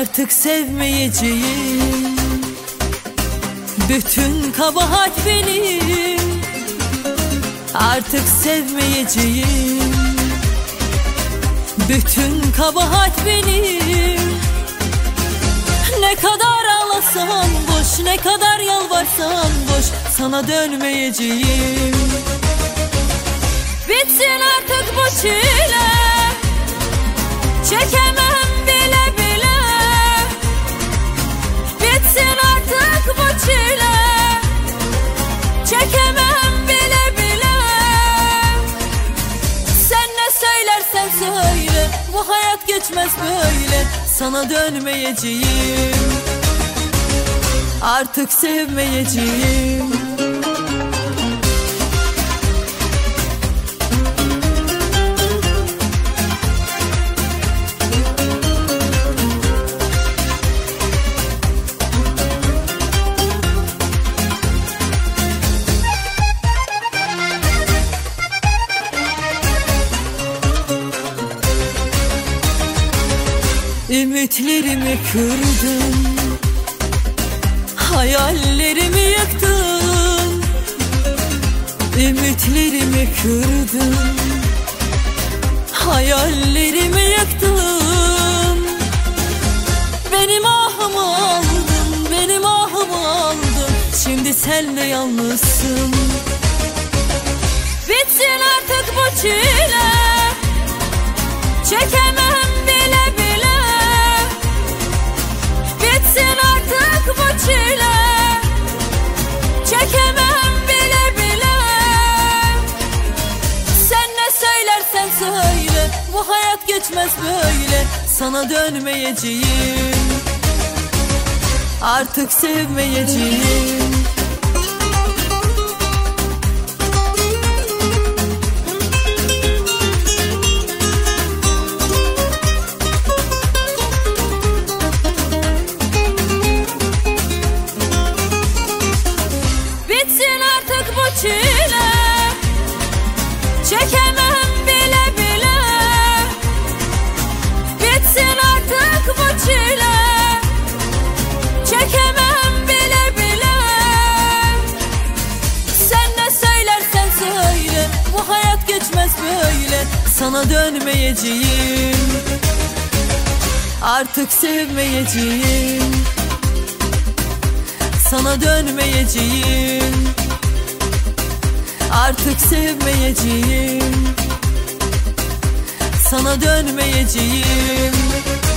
Artık sevmeyeceğim. Bütün kabahat benim. Artık sevmeyeceğim. Bütün kabahat benim. Ne kadar ağlasan boş, ne kadar yalvarsan boş, sana dönmeyeceğim. Bitsin artık bu çile, çekemem bile bile. Bitsin artık bu çile, çekemem bile bile. Sen ne söylersen söyle, bu hayat geçmez böyle, sana dönmeyeceğim. Artık sevmeyeceğim. Ümitlerimi kırdın, hayallerimi yıktın. Ümitlerimi kırdın, hayallerimi yıktın. Benim ahımı aldın, benim ahımı aldın. Şimdi sen de yalnızsın. Bitsin artık bu çile, çekemem bile bile. Bitsin artık bu çile, çekemem bile bile. Sen ne söylersen söyle, bu hayat geçmez böyle, sana dönmeyeceğim. Artık sevmeyeceğim. Çile, çekemem bile bile. Bitsin artık bu çile, çekemem bile bile. Sen ne söylersen söyle, bu hayat geçmez böyle, sana dönmeyeceğim. Artık sevmeyeceğim. Sana dönmeyeceğim. Artık sevmeyeceğim. Sana dönmeyeceğim.